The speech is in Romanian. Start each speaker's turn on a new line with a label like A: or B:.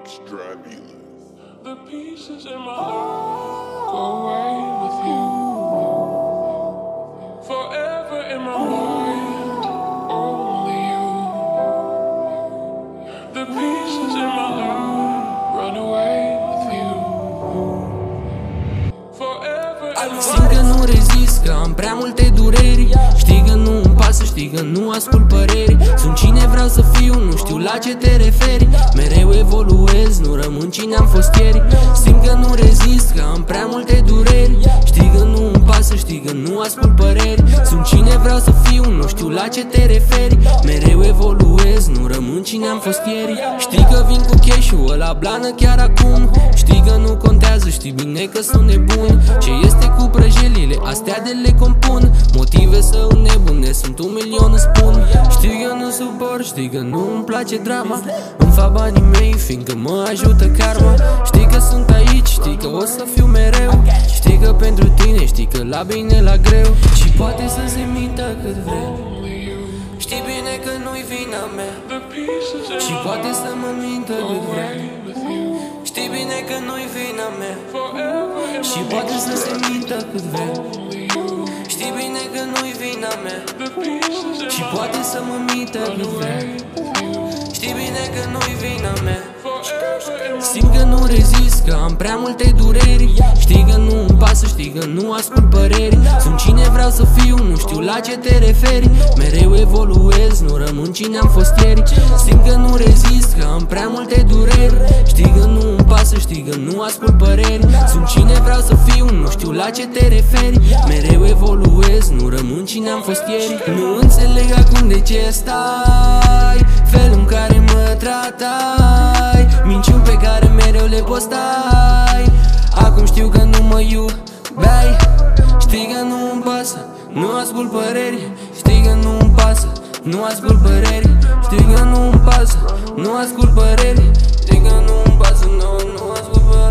A: The pieces in my heart go away with you. Forever in my mind, only you. The pieces in my heart run away with you. Forever in my mind.
B: Simt că nu rezist, că am prea multe dureri. Știi că nu-mi pasă, știi că nu ascult păreri. Sunt cine vreau să fiu, nu știu la ce te referi. Mereu evoluez, nu rămân cine am fost ieri. Simt că nu rezist, că am prea multe dureri. Știi că nu-mi pasă, știi că nu ascult păreri. Sunt cine vreau să fiu, nu știu la ce te referi. Mereu evoluez, nu rămân cine am fost ieri. Știi că vin cu cash-ul ăla blană chiar acum. Știi că nu contează, știi bine că sunt nebun. Ce este cu prăjelile, astea de le compun. Motive să înnebunesc, sunt 1.000.000 spun. Știi că nu suport, știi că nu-mi place drama. Îmi fac banii mei, fiindcă mă ajută karma. Știi că sunt aici, știi că o să fiu mereu. Știi că pentru tine, știi că la bine, la greu. Și poate să se mintă cât vrei. Știi bine că nu-i vina mea. Și poate să mă mintă cât vrei. Știi bine că nu-i vina mea. Și poate să se mintă cât vrei. Știi bine că nu-i vina mea. Și poate să mă mintă cât vrei. Știi bine că nu-i vina mea. Simt că nu rezist, că am prea multe dureri. Știi că nu-mi pasă, știi că nu ascult păreri. Sunt cine vreau să fiu, nu știu la ce te referi. Mereu evoluez, nu rămân cine am fost ieri. Simt că nu rezist, că am prea multe dureri. Știi că nu-mi pasă, știi că nu ascult păreri. Sunt cine vreau să fiu, nu știu la ce te referi. Mereu evoluez, nu rămân cine am fost ieri. Nu înțeleg acum de ce stai, felul în care mă tratai, minciuni pe care mereu le postai. Acum știu că nu mă iubeai. Știi că nu-mi pasă, nu ascult păreri. Știi că nu-mi pasă, nu ascult păreri. Știi că nu-mi pasă, nu ascult păreri. Știi că nu-mi pasă, nu ascult păreri.